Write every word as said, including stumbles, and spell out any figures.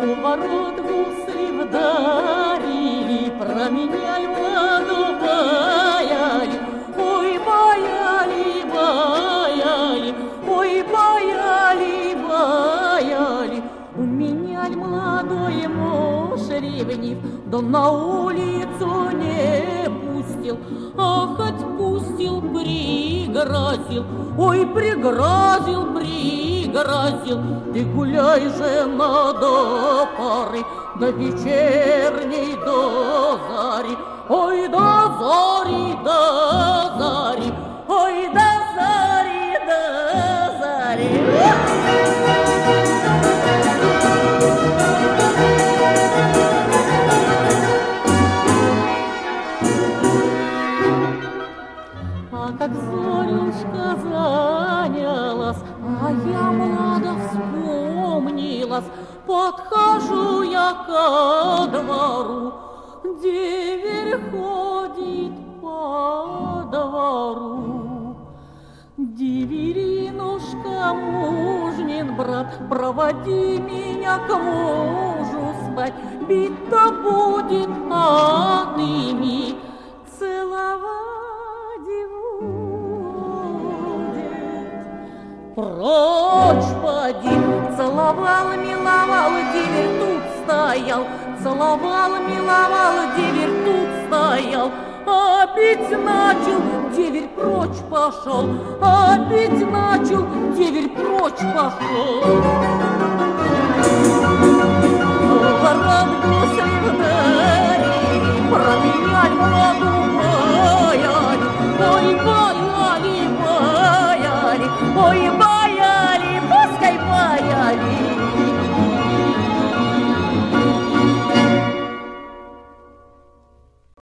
У ворот гусли вдарили, променяли воду баяли. Ой, баяли, баяли, ой, баяли, баяли. У меня ль молодой муж ревнив, да на улицу не пустил, а хоть пустил, пригрозил. Ой, пригрозил, пригрозил. Ты гуляй же до поры, до вечерней, до зари. Ой, до зари, до зари, ой, до зари, до зари. А как Зорюшка занялась, а я млада вспомнилась, подхожу я ко двору, деверь ходит по двору. Деверинушка, мужнин брат, проводи меня к мужу спать, бить-то будет, а ты ми целовать будет. Прочь поди, целовал, миловал, деверь тут стоял, целовал, миловал, деверь тут стоял. А пить начал, деверь прочь пошел, а пить начал, деверь прочь пошел.